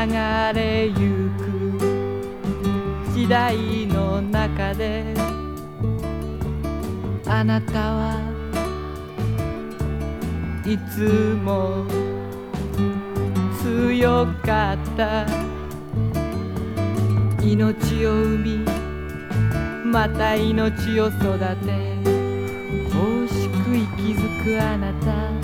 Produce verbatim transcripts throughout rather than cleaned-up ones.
れゆく時代の中であなたはいつも強かった。命を生みまた命を育て惜しく息づくあなた。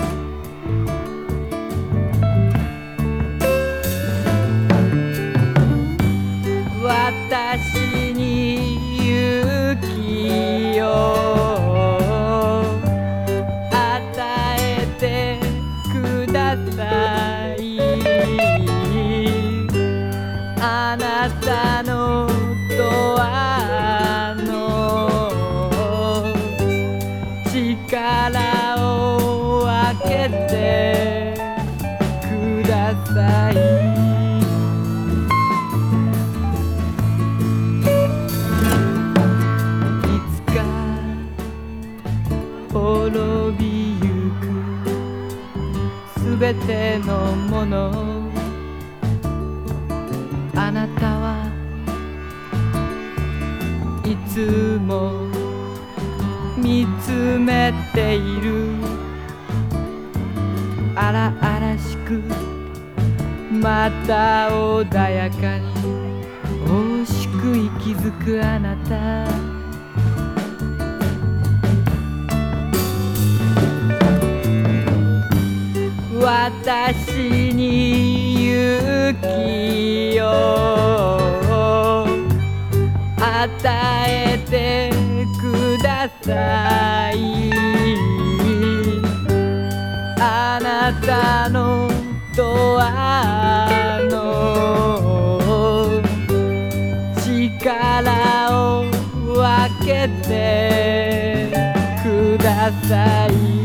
私に勇気を与えてください。あなたのドアの力を開けてください。滅びゆくすべてのもの、あなたはいつも見つめている。荒々しくまた穏やかに惜しく息づくあなた。私に勇気を与えてください。あなたのドアの力を分けてください。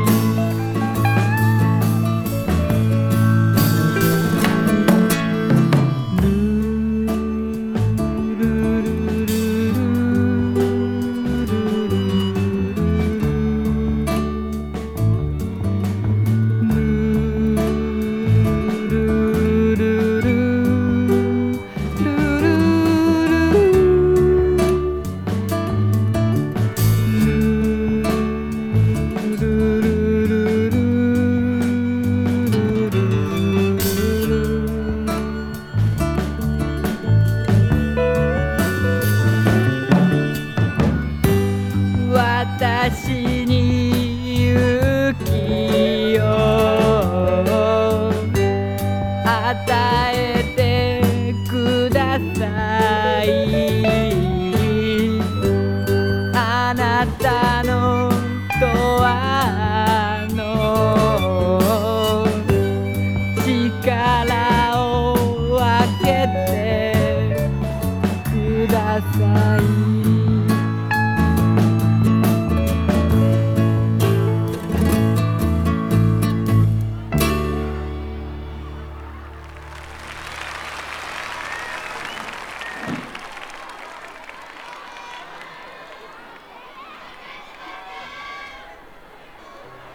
私に勇気を与えてください。あなたのドアの力を分けてください。